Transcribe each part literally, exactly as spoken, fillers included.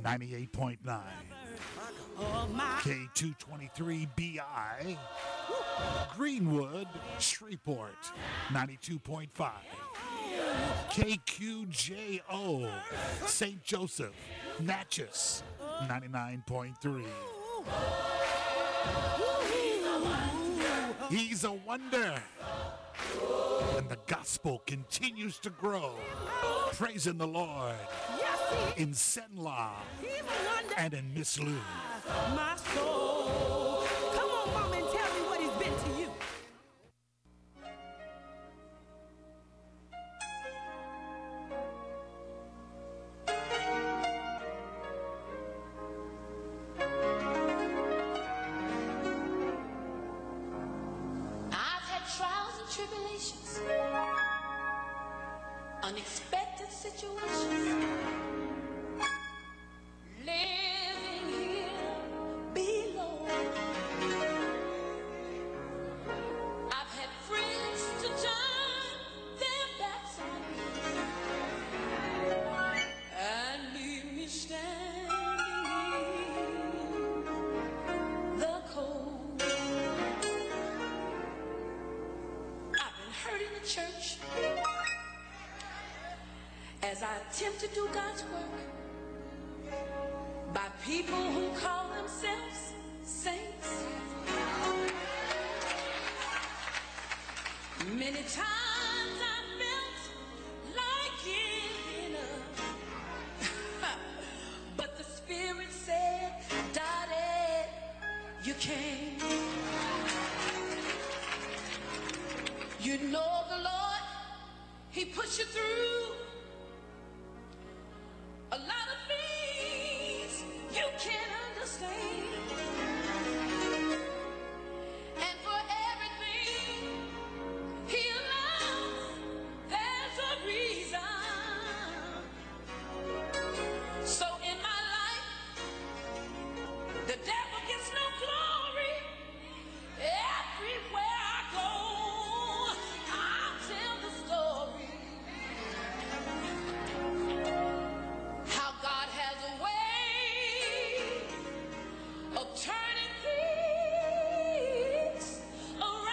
ninety-eight point nine. K two twenty-three B I, Greenwood, Shreveport, ninety-two point five. K Q J O, Saint Joseph, Natchez, ninety-nine point three. He's a wonder. And the gospel continues to grow. Praising the Lord in Senla and in Miss Lou. My soul. Come on, mom, and tell me what he's been to you. I've had trials and tribulations, unexpected situations. Living here below. I've had friends to turn their backs on me and leave me standing in the cold. I've been hurt in the church as I attempt to do God's work by people who call themselves saints. Many times I felt like giving up, but the Spirit said, Daddy, you can't. You know the Lord, He puts you through a lot of things you can't understand. And for everything He allows, there's a reason. So in my life, the devil gets no glory. Everywhere I go, I'll tell the story. How God has a way of turning things around.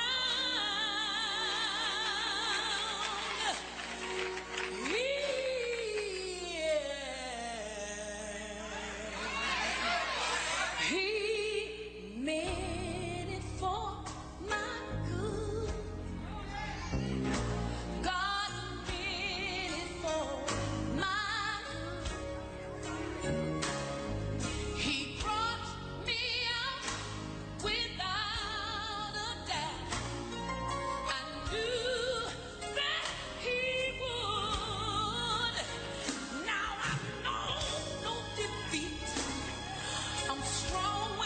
He, he made it for my good. God made it for my good. He brought me out without a doubt. I knew that He would. Now I know no defeat. I'm strong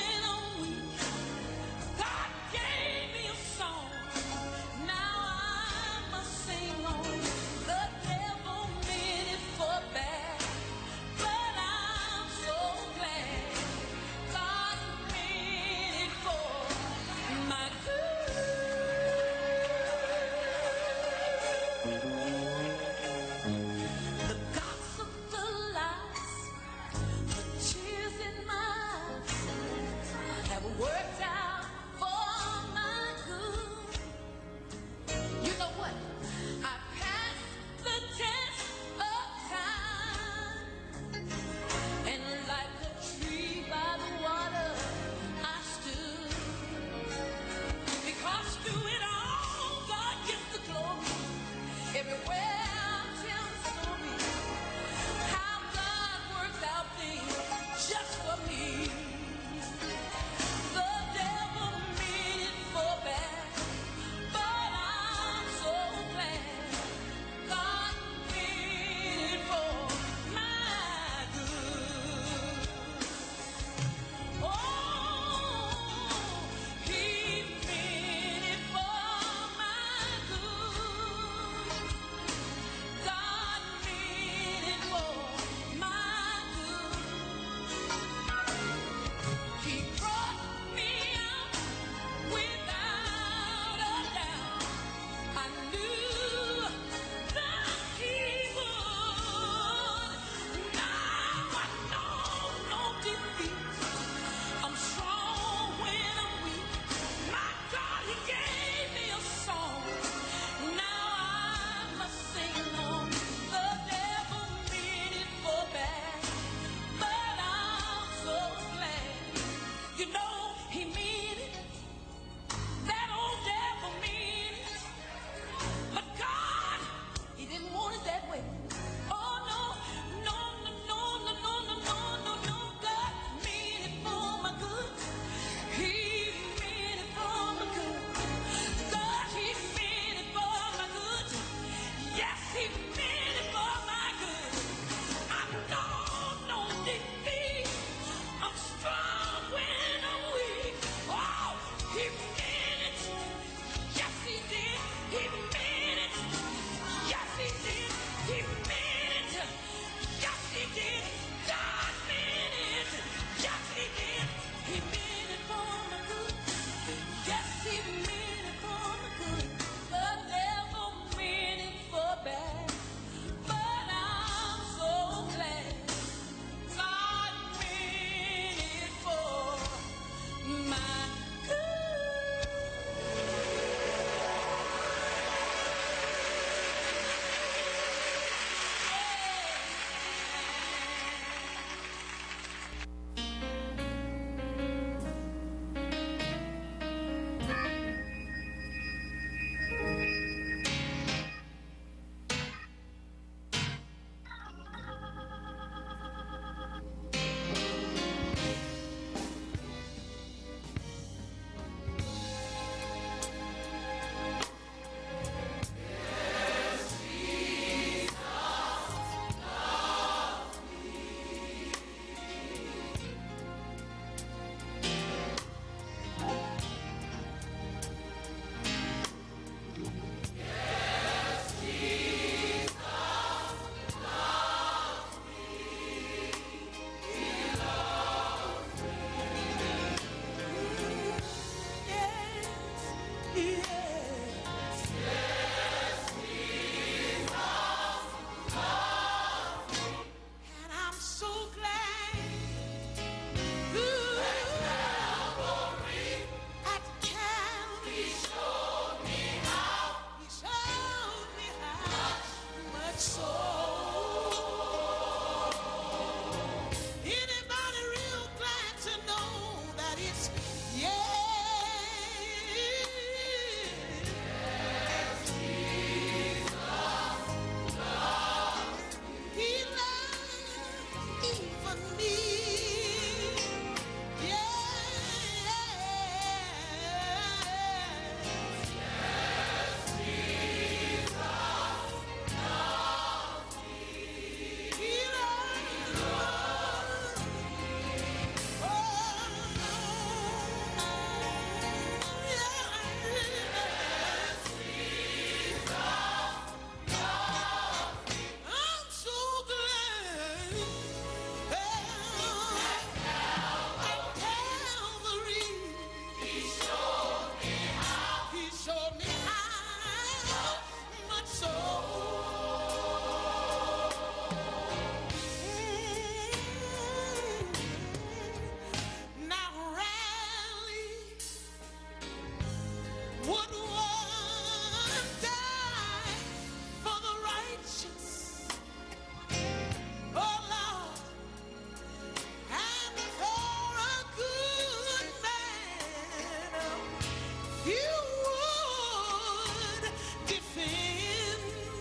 you would defend.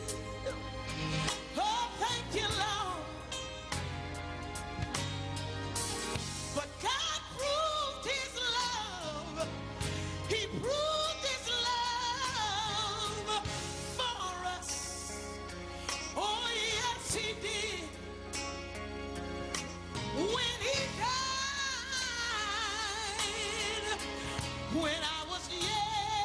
Oh, thank you, Lord. But God proved his love. He proved his love for us. Oh, yes, he did. When he died, when I was yet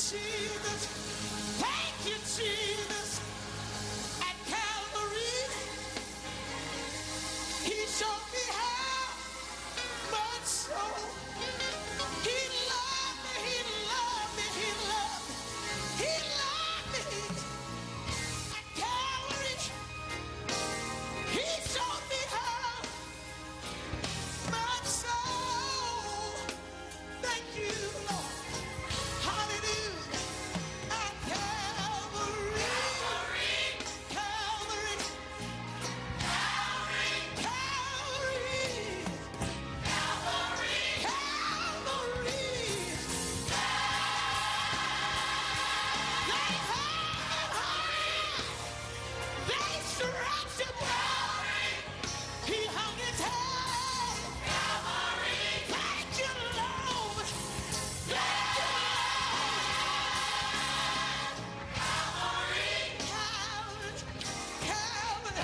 Jesus. Thank you, Jesus. At Calvary, he showed me how much so. He loved me, he loved me, he loved me, he loved me. At Calvary, he showed me how much so. Thank you, Lord. Hallelujah. At Calvary, Calvary, Calvary, Calvary, Calvary, Calvary. They hung high. They stretched him wide. He hung his head. Thank you, Lord. Thank you, Lord. Calvary, Calvary,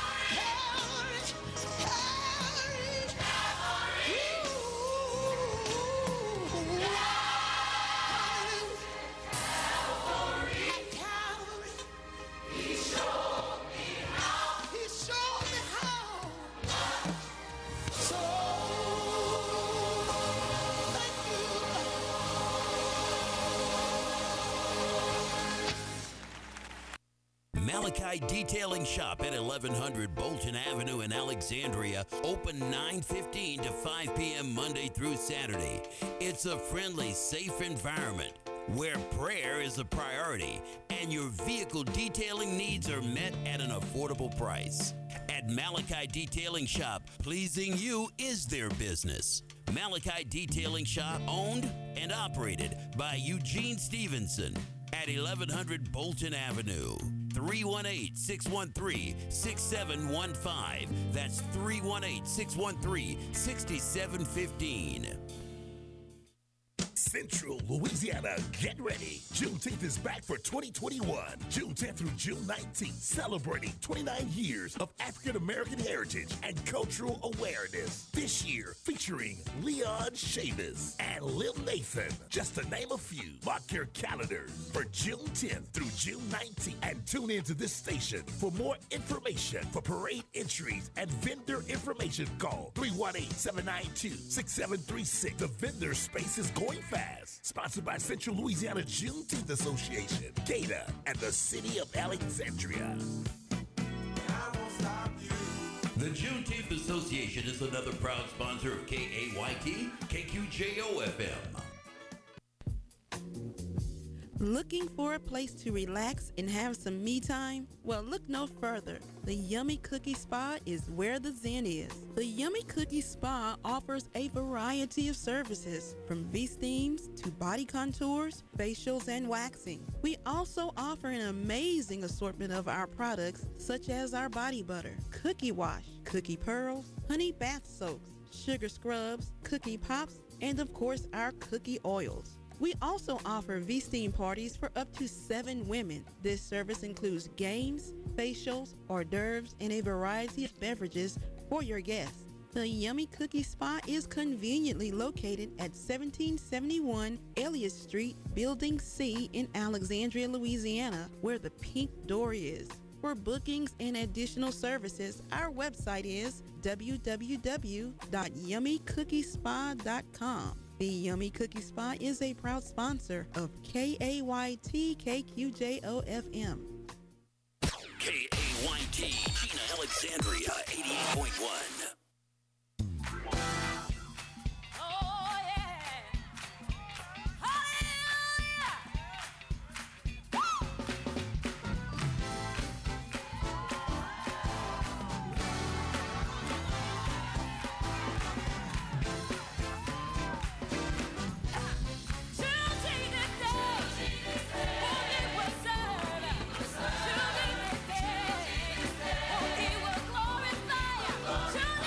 Calvary, Calvary. Ooh. Hallelujah. At Calvary, he showed me how. He showed me how. So, thank you. Malachi Detailing Shop at eleven hundred Bolton Avenue in Alexandria, open nine fifteen to five p.m. Monday through Saturday. It's a friendly, safe environment where prayer is a priority and your vehicle detailing needs are met at an affordable price. At Malachi Detailing Shop, pleasing you is their business. Malachi Detailing Shop, owned and operated by Eugene Stevenson at eleven hundred Bolton Avenue. three one eight, six one three, six seven one five. That's three one eight, six one three, six seven one five. Central Louisiana, get ready. Juneteenth is back for twenty twenty-one. June tenth through June nineteenth, celebrating twenty-nine years of African American heritage and cultural awareness. This year, featuring Leon Chavis and Lil Nathan, just to name a few. Mark your calendars for June tenth through June nineteenth and tune into this station for more information. For parade entries and vendor information, call three one eight, seven nine two, six seven three six. The vendor space is going fast. Sponsored by Central Louisiana Juneteenth Association, GATA, and the City of Alexandria. The Juneteenth Association is another proud sponsor of K A Y T, K Q J O F M. Looking for a place to relax and have some me time? Well, look no further. The Yummy Cookie Spa is where the zen is. The Yummy Cookie Spa offers a variety of services, from V-steams to body contours, facials, and waxing. We also offer an amazing assortment of our products, such as our body butter, cookie wash, cookie pearls, honey bath soaks, sugar scrubs, cookie pops, and of course our cookie oils. We also offer V-steam parties for up to seven women. This service includes games, facials, hors d'oeuvres, and a variety of beverages for your guests. The Yummy Cookie Spa is conveniently located at seventeen seventy-one Elliott Street, Building C in Alexandria, Louisiana, where the pink door is. For bookings and additional services, our website is w w w dot yummy cookie spa dot com. The Yummy Cookie Spa is a proud sponsor of K A Y T K Q J O F M. K A Y T, Gina Alexandria, eighty-eight point one. Oh, yeah. Hallelujah. Glorify.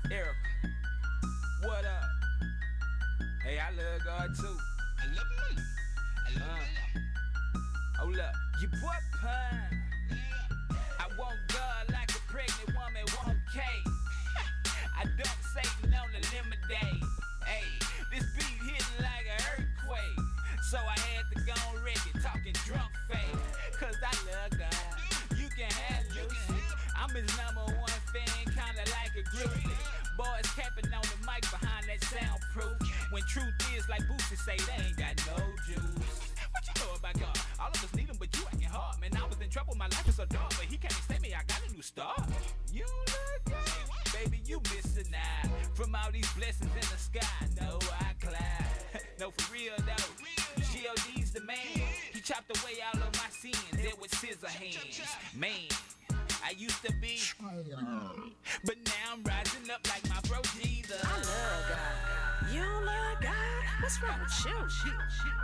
Erica, what up? Hey, I love God too. I love him. I love him. Uh, hold up, you boy pine. I want God like a pregnant woman want cake. I don't Satan on the lemonade. Hey, this beat hitting like an earthquake. So I had to go on record talking drunk fake. Cause I love God. You can have Lucy. I'm his number one fan, kinda like a groupie. Boys capping on the mic behind that soundproof. When truth is like Boosie say, they ain't got no juice. What you know about God? All of us need him, but you acting hard. Man, I was in trouble, my life is so dark. But he can't save me, I got a new start. You look good, baby, you missing out. From all these blessings in the sky, no, I climb. No, for real though, G O D's the man. He chopped away all of my sins, there with scissor hands. Man, I used to be, but now I'm rising up like my bro Jesus. I love God. You don't love God? What's wrong with you?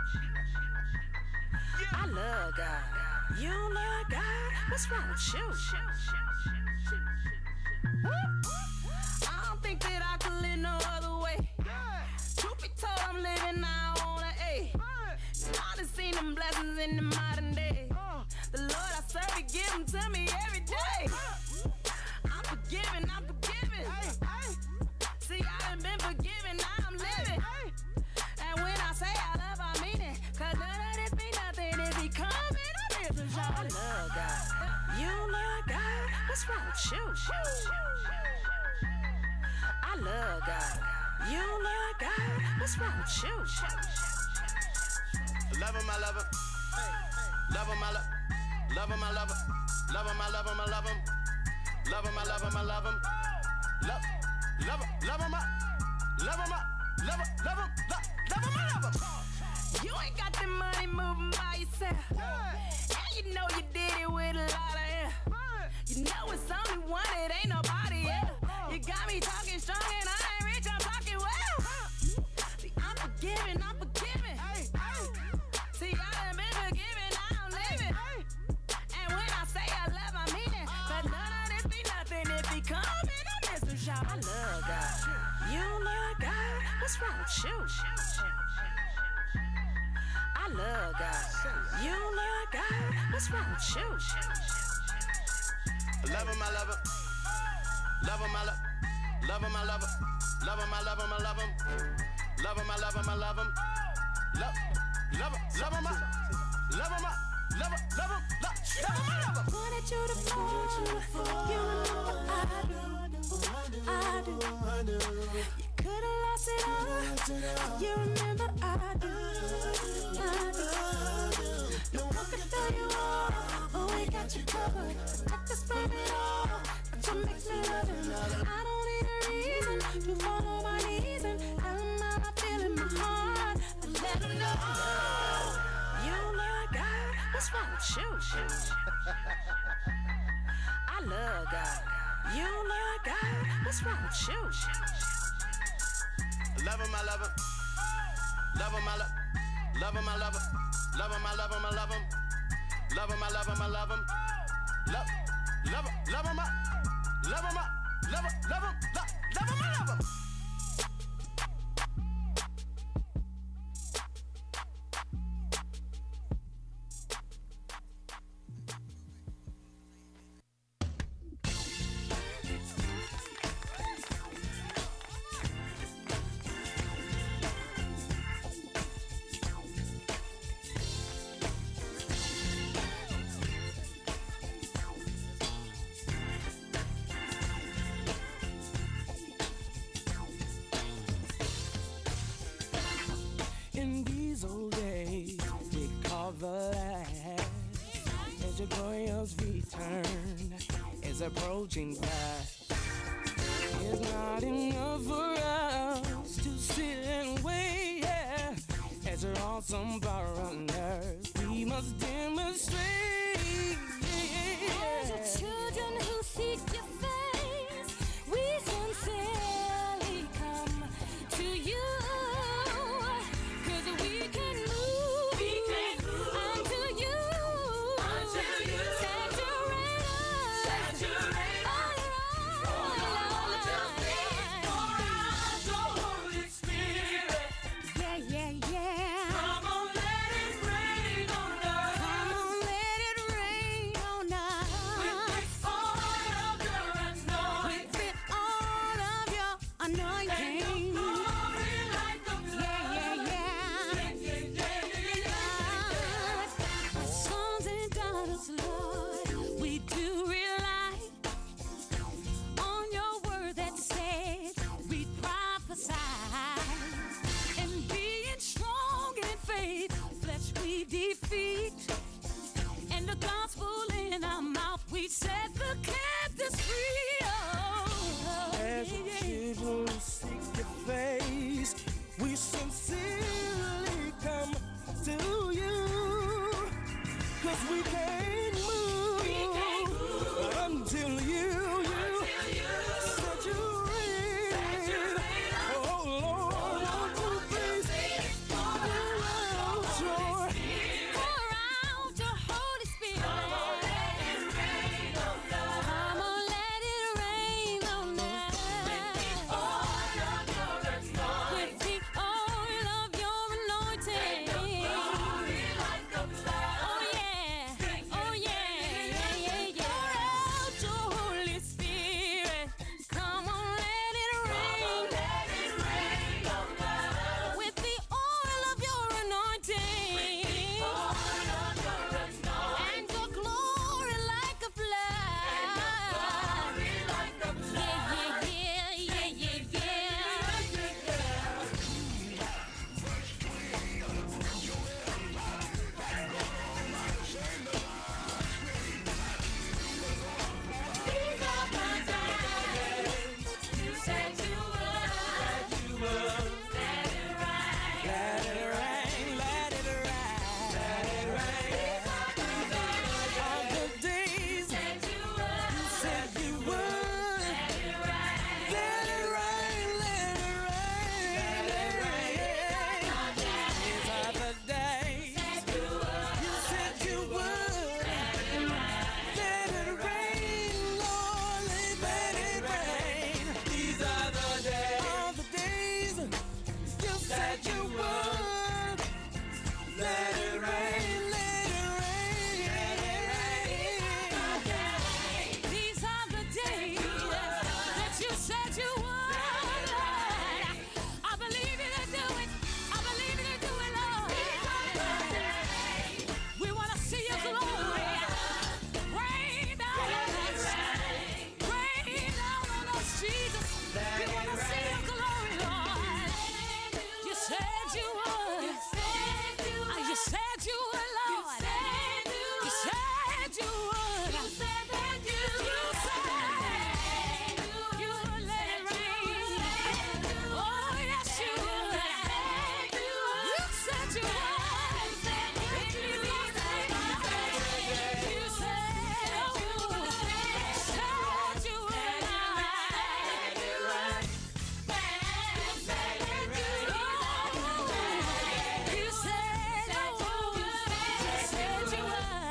I love God. You don't love God? What's wrong with you? I don't think that I could live no other way. Truth be told, I'm living now on an A. I done seen them blessings in the modern day. The Lord I serve, He give them to me every day. I'm forgiven, I'm forgiven. See, I done been forgiven, now I'm living. And when I say I love, I mean it. Cause none of this be nothing if He come in a business. I love God. You don't love God? What's wrong with you? I love God. You don't love God? What's wrong with you? Love him, I love him. Love him, I love Love him, I love him. Love him, I love him, I love him. Love him, I love him, I love him. Love, love him, love him, I love him, I love him, love him, love him, I love him. You ain't got the money moving by yourself. And you know you did it with a lot of air. You know it's only one, it ain't nobody else. You got me talking strong and I ain't rich, I'm talking well. See, I'm forgiving, I'm forgiving. See, I done been forgiven, now I'm living. And when I say I love, I mean it. But none of this be nothing if He come in a business shop. I love God. You don't love God? What's wrong with you? I love God. You don't love God? What's wrong with you? Love him, I love him. Love him, I love Love him, I love him. Love him, I love him, I love him. Love him, I love him, I love him. Love, love him, love him, I love him, I love him, love him, love him, I love him. Wanted you to fall, you remember I do, I do. You could've lost it all, you remember I do, I do. No one could throw you off, but we got you covered. Protect us from it all, that's what makes me love you. I don't need a reason to fall on my knees and tell them how I feel in my heart. And let them know. You don't love God? What's wrong with you? I love God. You don't love God? What's wrong with you? Love him, I love him. Love him, I love Love him, I love him. Love him, I love him, I love him. Love him, I love him, I love him. Love, love him, love him, I love him, I love him, love him, love, love him, I love him. In these old days, we call the last. As your glorious return is approaching fast. It's not enough for us to sit and wait, yeah. As your awesome power on earth, we must demonstrate, yeah. As your children who seek your face, we sincerely come to you. we sincerely come to you, 'cause we can't move, we can't move until you, you, until you set your rain. Set your rain. Oh Lord, won't you please pour out your, pour out your Holy Spirit. Come on, let it rain on us. Come on, let it rain on us. With the oil of your anointing. With the oil of your anointing. Make the glory like a flood. Oh yeah, oh yeah, yeah, yeah, yeah. Pour out your Holy Spirit. Come on, let it rain. Come on, let it rain on us. With the oil of your anointing. With the oil of your anointing. And your glory like a flood. And your glory like a flood. Yeah, yeah, yeah, yeah, yeah, yeah. These are the days you said you would. Let it rain. let it rain, let it rain, let it rain. All the days Said you would. you said you would. Let it rain. Let it rain, let it rain, let it rain. These are the days you said you would. Let it rain, Lord, let it rain. These are the days, all the days you said you would. Let it rain, let it rain, let it rain. These are the days that you said you would. I believe you to do it. I believe you to do it, Lord. We want to see your glory. Rain down on us. Rain down on us, Jesus. We want to see your glory, Lord. You said you would. Ah, You said you would, Lord. You said you would. You said that you said you would let it rain. Oh, yes, you would. You said you would. You said you would. Said you would. You said you would. Said you would.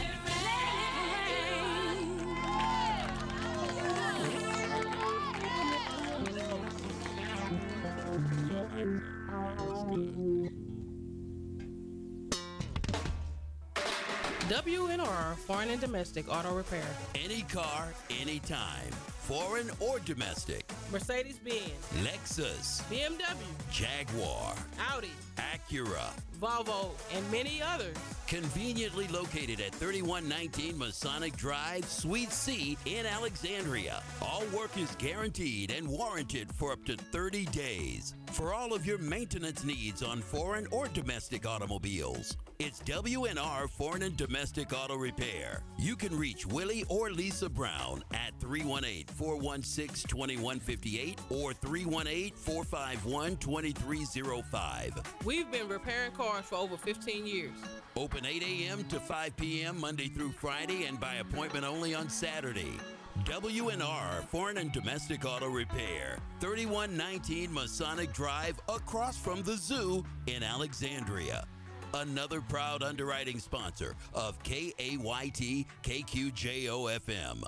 W N R Foreign and Domestic Auto Repair. Any car, anytime. Foreign or domestic. Mercedes-Benz, Lexus, B M W, Jaguar, Audi, Acura. Volvo, and many others. Conveniently located at thirty-one nineteen Masonic Drive, Suite C in Alexandria. All work is guaranteed and warranted for up to thirty days. For all of your maintenance needs on foreign or domestic automobiles, it's W N R Foreign and Domestic Auto Repair. You can reach Willie or Lisa Brown at three one eight, four one six, two one five eight or three one eight, four five one, two three zero five. We've been repairing cars for over fifteen years. Open eight a.m. to five p.m. Monday through Friday and by appointment only on Saturday. W N R Foreign and Domestic Auto Repair, thirty-one nineteen Masonic Drive, across from the zoo in Alexandria. Another proud underwriting sponsor of K A Y T K Q J O F M.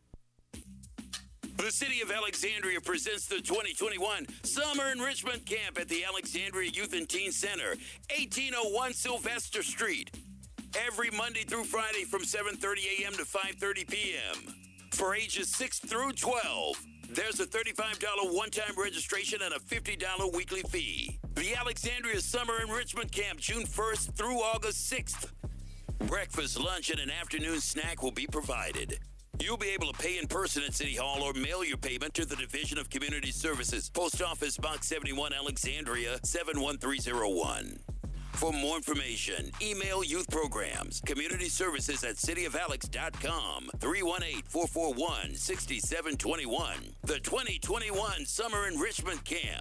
The City of Alexandria presents the twenty twenty-one Summer Enrichment Camp at the Alexandria Youth and Teen Center, eighteen oh one Sylvester Street. Every Monday through Friday from seven thirty a.m. to five thirty p.m. For ages six through twelve. There's a thirty-five dollars one-time registration and a fifty dollars weekly fee. The Alexandria Summer Enrichment Camp, June first through August sixth. Breakfast, lunch, and an afternoon snack will be provided. You'll be able to pay in person at City Hall or mail your payment to the Division of Community Services, Post Office Box seventy-one, Alexandria, seven one three zero one. For more information, email Youth Programs, Community Services at city of alex dot com, three one eight, four four one, six seven two one. The twenty twenty-one Summer Enrichment Camp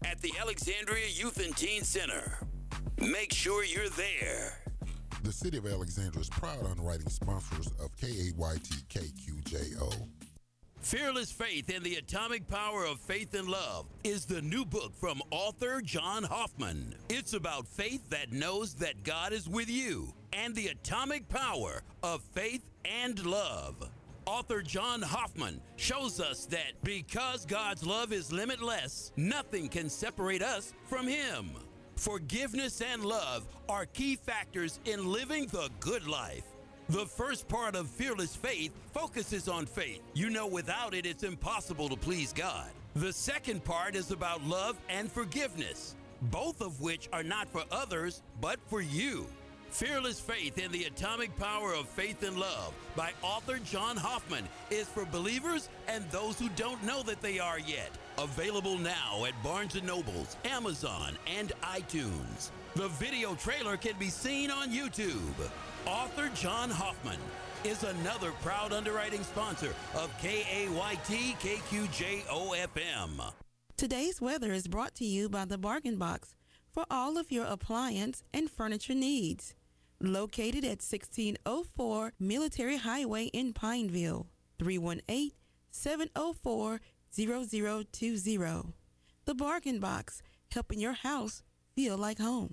at the Alexandria Youth and Teen Center. Make sure you're there. The City of Alexandria is proud underwriting sponsors of K A Y T K Q J O. Fearless Faith and the Atomic Power of Faith and Love is the new book from author John Hoffman. It's about faith that knows that God is with you and the atomic power of faith and love. Author John Hoffman shows us that because God's love is limitless, nothing can separate us from Him. Forgiveness and love are key factors in living the good life. The first part of Fearless Faith focuses on faith. You know, without it, it's impossible to please God. The second part is about love and forgiveness, both of which are not for others, but for you. Fearless Faith and the Atomic Power of Faith and Love by author John Hoffman is for believers and those who don't know that they are yet. Available now at Barnes and Nobles, Amazon, and iTunes. The video trailer can be seen on YouTube. Author John Hoffman is another proud underwriting sponsor of K A Y T K Q J O F M. Today's weather is brought to you by the Bargain Box for all of your appliance and furniture needs. Located at sixteen oh four Military Highway in Pineville, three one eight, seven oh four, zero zero two zero. The Bargain Box, helping your house feel like home.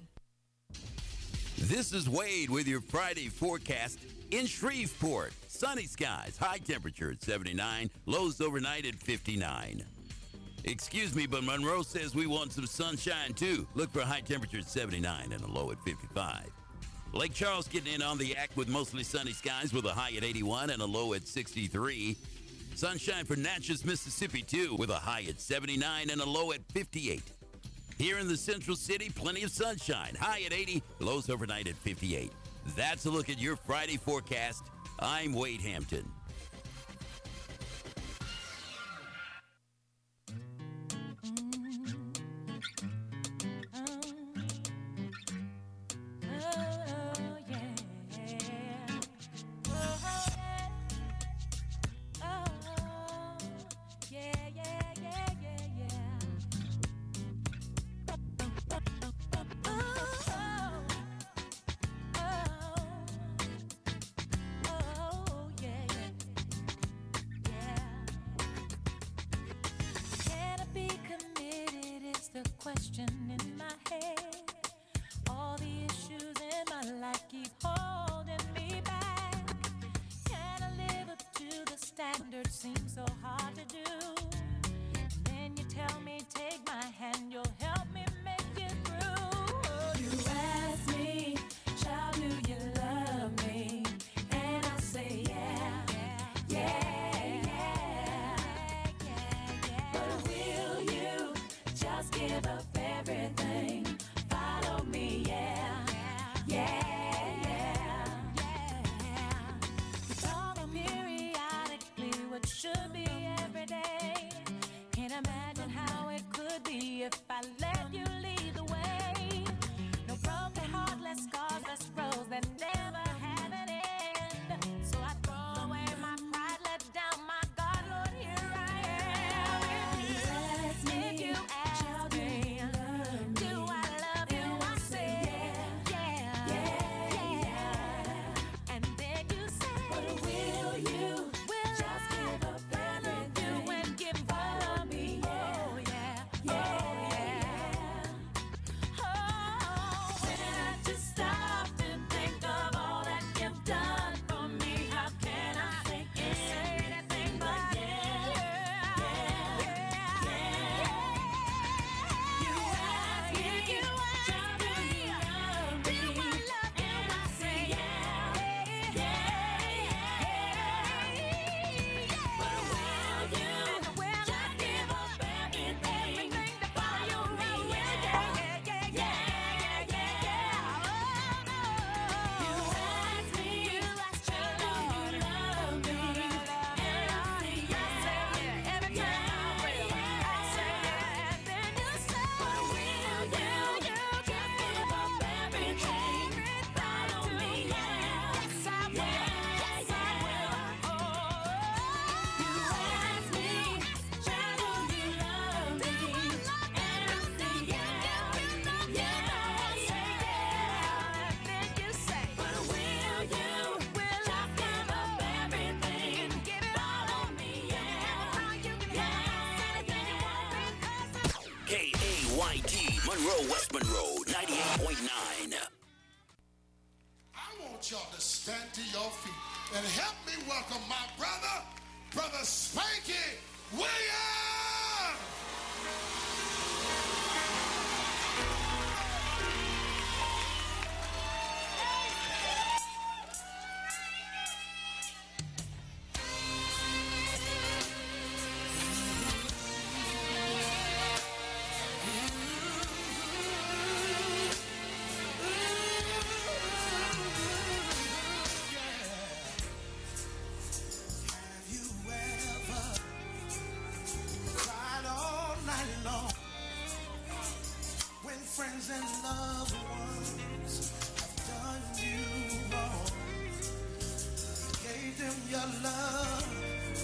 This is Wade with your Friday forecast in Shreveport. Sunny skies, high temperature at seventy-nine, lows overnight at fifty-nine. Excuse me, but Monroe says we want some sunshine too. Look for a high temperature at seventy-nine and a low at fifty-five. Lake Charles getting in on the act with mostly sunny skies with a high at eighty-one and a low at sixty-three. Sunshine for Natchez, Mississippi too with a high at seventy-nine and a low at fifty-eight. Here in the Central City, plenty of sunshine, high at eighty, lows overnight at fifty-eight. That's a look at your Friday forecast. I'm Wade Hampton. Oh, yeah, yeah. Metro ninety-eight point nine. I want y'all to stand to your feet and help me welcome my brother, Brother Spanky Williams. Friends and loved ones have done you wrong. Gave them your love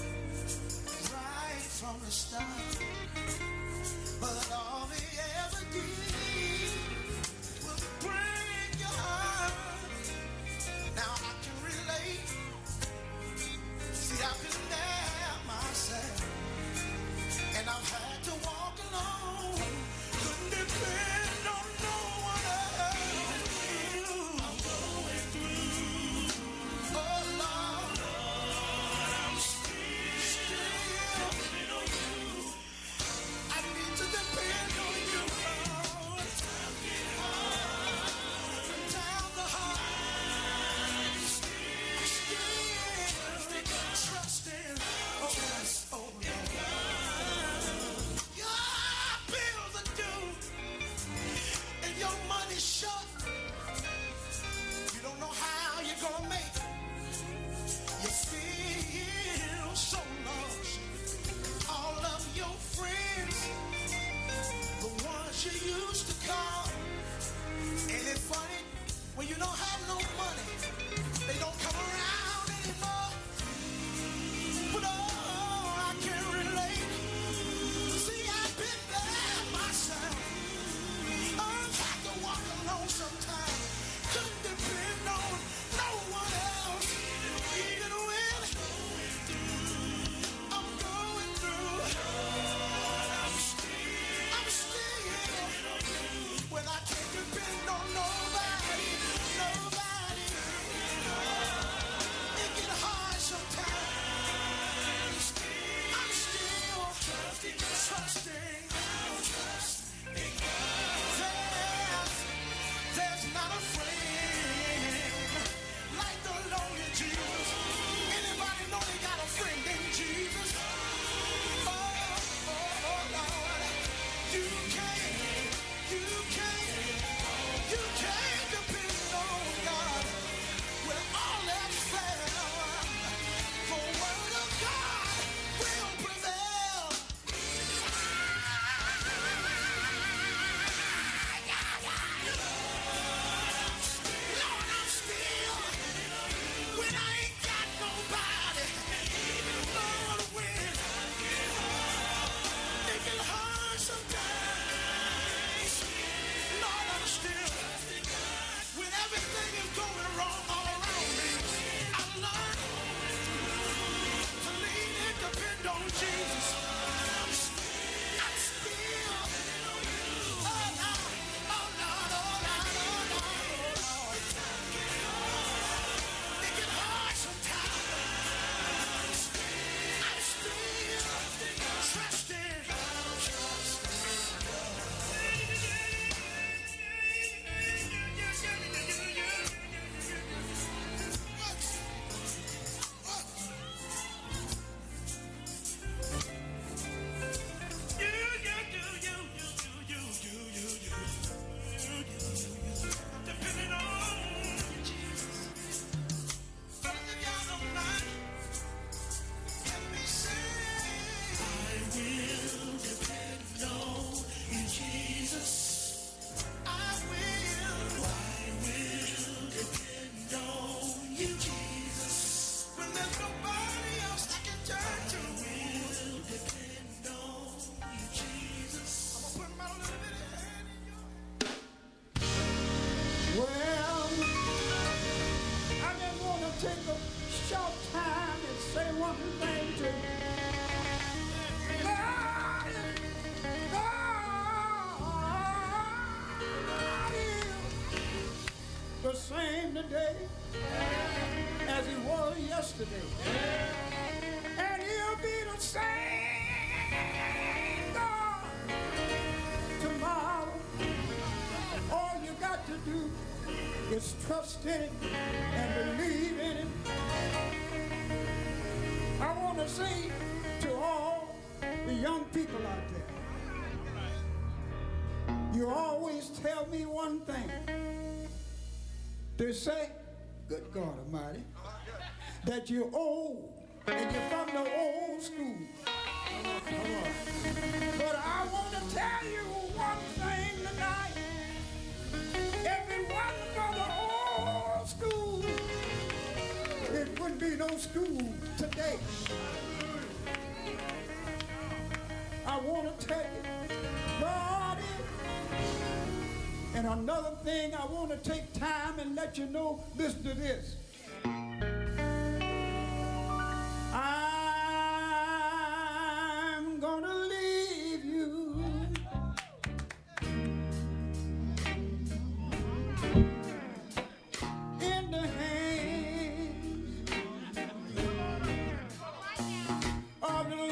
right from the start, but all they ever did was break your heart. Now I can relate. See, I've been there myself, and I've had to walk alone. Couldn't depend. When you don't have no money, they don't come around anymore. But oh, I can relate. See, I've been there myself. I've had to walk alone sometimes. Couldn't depend on no one else. Even when I'm going through, I'm still when I can't depend on nobody. Nobody. the same today as he was yesterday. And he'll be the same God tomorrow. All you got to do is trust in it and believe in it. I want to say to all the young people out there, you always tell me one thing. They say, good God Almighty, that you're old and you're from the old school. Come on. But I want to tell you one thing tonight. If it wasn't for the old school, it wouldn't be no school today. I want to tell you, God is. And another thing, I want to take time and let you know, listen to this. I'm gonna leave you in the hands of the Lord.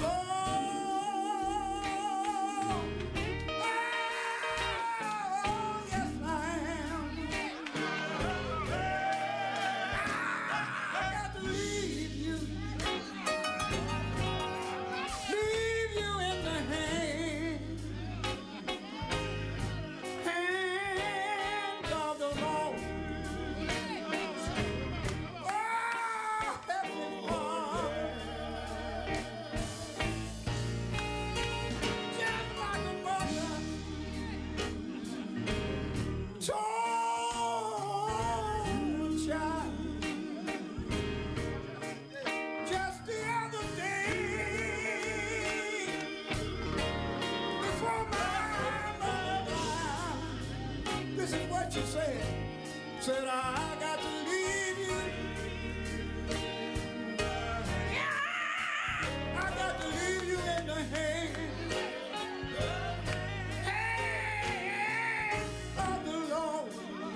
Said I got to leave you. Yeah, I got to leave you in the hand, hand of the Lord.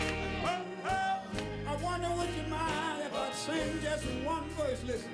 I wonder would you mind if I sing just one verse? Listen.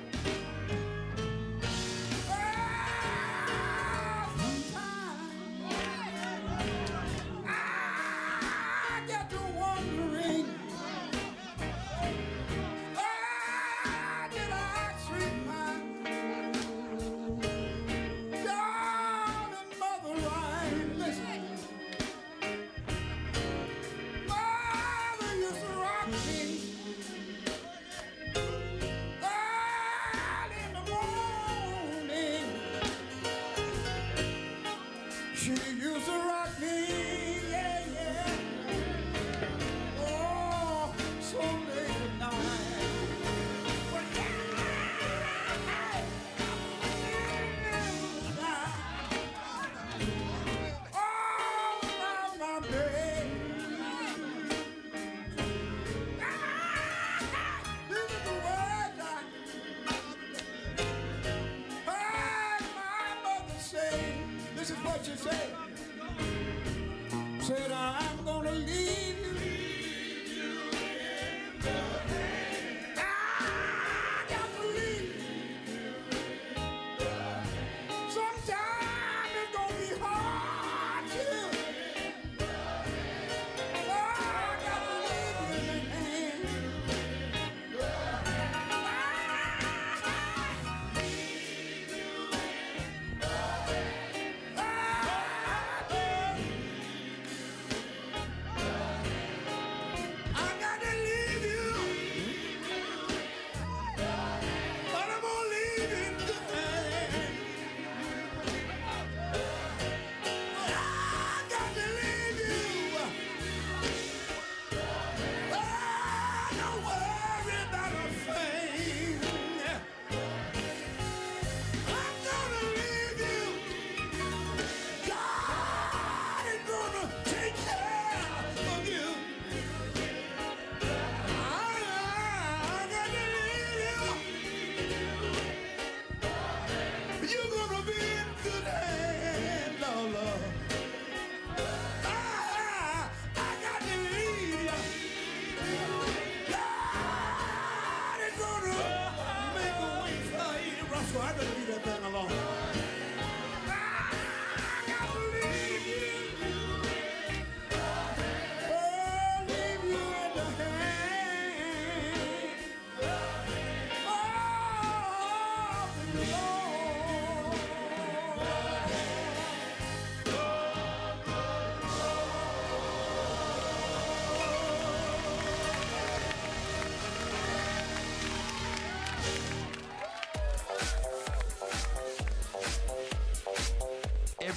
She used to rock me, yeah, yeah. Oh,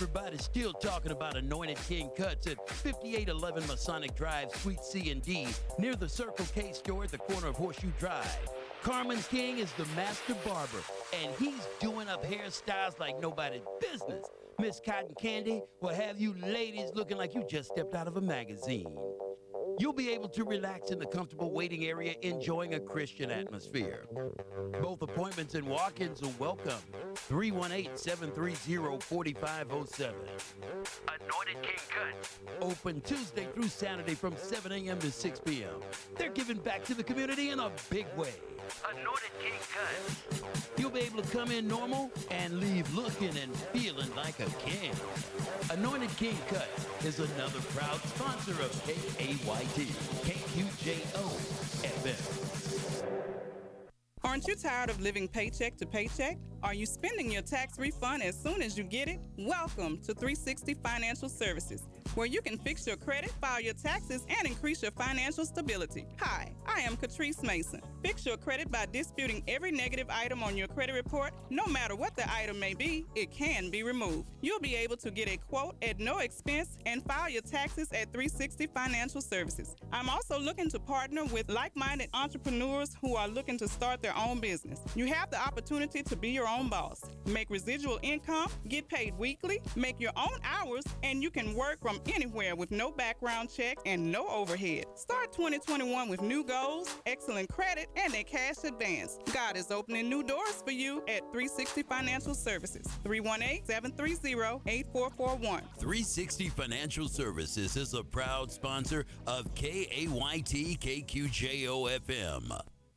Everybody's still talking about Anointed King Cuts at fifty-eight eleven Masonic Drive, Suite C and D, near the Circle K store at the corner of Horseshoe Drive. Carmen King is the master barber, and he's doing up hairstyles like nobody's business. Miss Cotton Candy will have you ladies looking like you just stepped out of a magazine. You'll be able to relax in the comfortable waiting area, enjoying a Christian atmosphere. Both appointments and walk-ins are welcome. three one eight, seven three zero, four five zero seven. Anointed King Cuts. Open Tuesday through Saturday from seven a.m. to six p.m. They're giving back to the community in a big way. Anointed King Cuts. You'll be able to come in normal and leave looking and feeling like a king. Anointed King Cuts is another proud sponsor of K A Y T, K Q J O F M. Aren't you tired of living paycheck to paycheck? Are you spending your tax refund as soon as you get it? Welcome to three sixty Financial Services, where you can fix your credit, file your taxes, and increase your financial stability. Hi, I am Catrice Mason. Fix your credit by disputing every negative item on your credit report. No matter what the item may be, it can be removed. You'll be able to get a quote at no expense and file your taxes at three sixty Financial Services. I'm also looking to partner with like-minded entrepreneurs who are looking to start their own business. You have the opportunity to be your own boss, make residual income, get paid weekly, make your own hours, and you can work from anywhere with no background check and no overhead. Start twenty twenty-one with new goals, excellent credit, and a cash advance. God is opening new doors for you at three sixty Financial Services. three one eight, seven three zero, eight four four one. three sixty Financial Services is a proud sponsor of K A Y T K Q J O F M.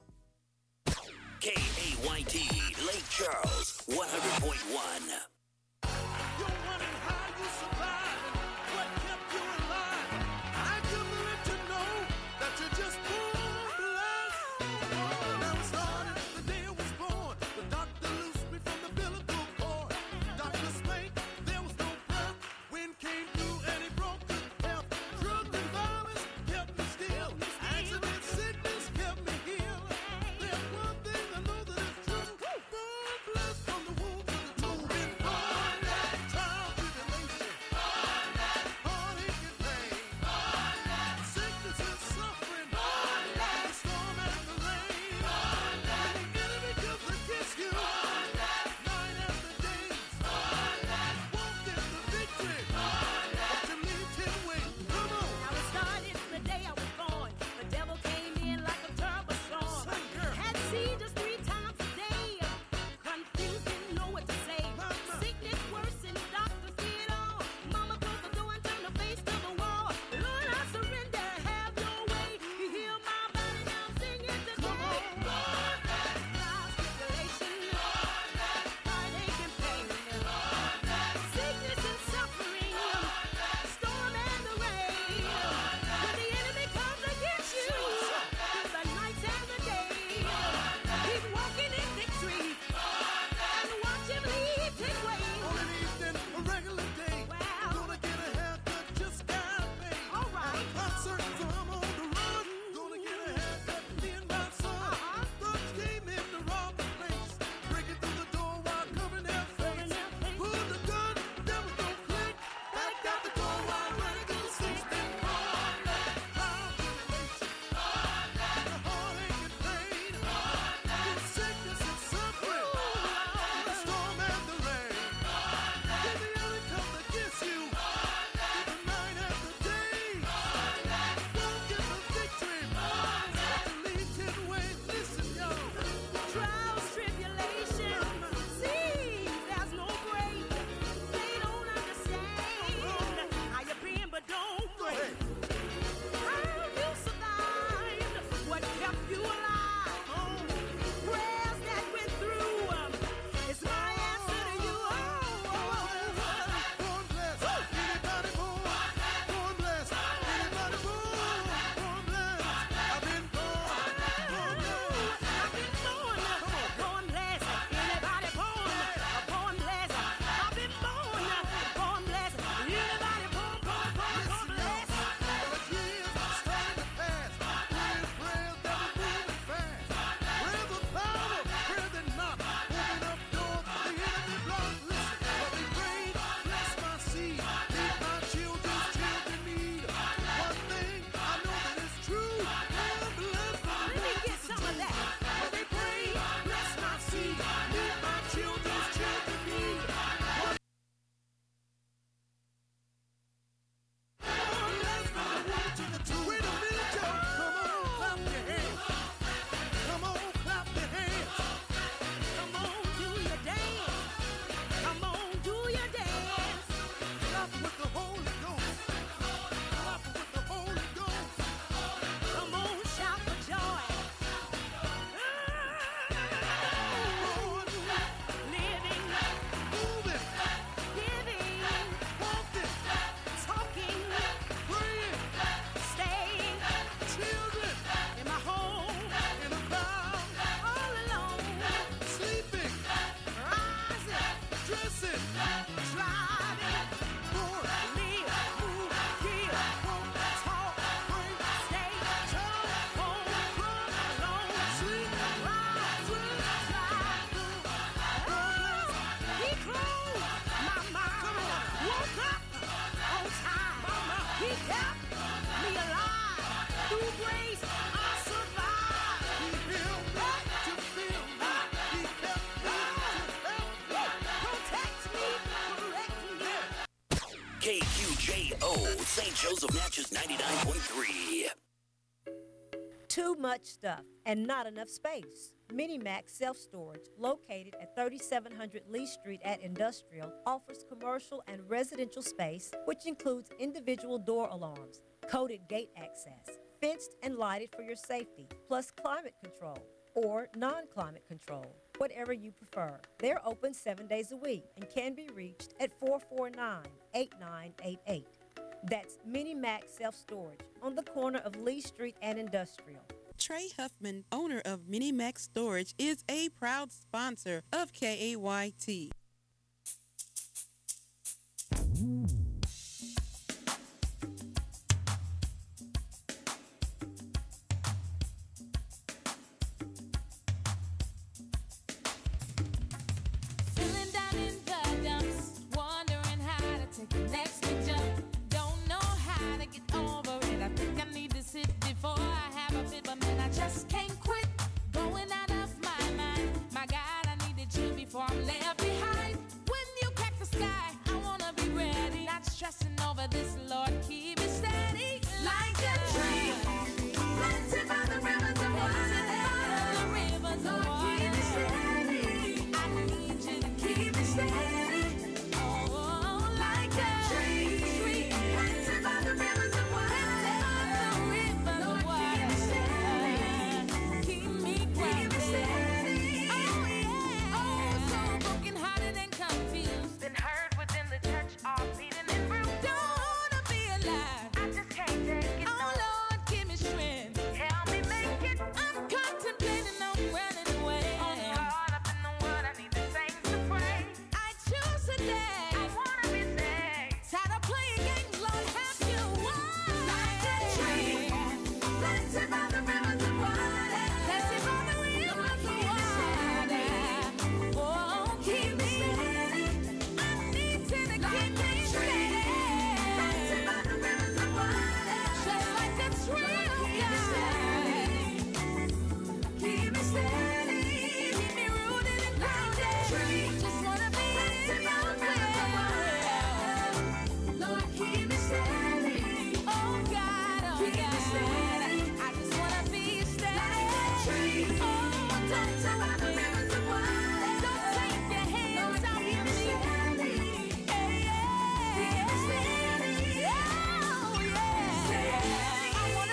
K A Y T, Lake Charles, one hundred point one. Joseph Natchez ninety-nine point three. Too much stuff and not enough space. Minimax Self-Storage, located at thirty-seven hundred Lee Street at Industrial, offers commercial and residential space, which includes individual door alarms, coded gate access, fenced and lighted for your safety, plus climate control or non-climate control, whatever you prefer. They're open seven days a week and can be reached at four four nine, eight nine eight eight. That's Minimax Self-Storage on the corner of Lee Street and Industrial. Trey Huffman, owner of Minimax Storage, is a proud sponsor of K A Y T. Feeling down in the dumps, wondering how to take the next big jump. Don't know how to get over it. I think I need to sit before I have a fit, but man, I just can't quit. Going out of my mind. My God, I needed you before I'm left behind. When you crack the sky, I wanna be ready. Not stressing over this, Lord, keep me steady. Like a tree, planted by the rivers of water. The rivers of water. Keep me steady. I need you to keep me steady. Oh, like a tree, tree planted by the rivers of water. The rivers of water. Keep me steady. Oh, yeah. Oh, so broken hearted and confused. Been hurt within the church, all beaten and bruised. Don't wanna be alive. I just can't take it. Oh, Lord, give me strength. Help me make it. I'm contemplating on running away. I'm caught up in the world. I need the saints to pray. I choose today. I wanna be saved. Tired of playing games, Lord, have you won? Like a tree, planted by the rivers of water. Planted by the rivers of water. Oh, keep me steady. I need you to keep me steady. Planted by the rivers of water. Just like a tree, oh God. Keep me steady. Keep me rooted and grounded. Just wanna be planted by the rivers of water. Lord, keep me steady. Oh God, oh God.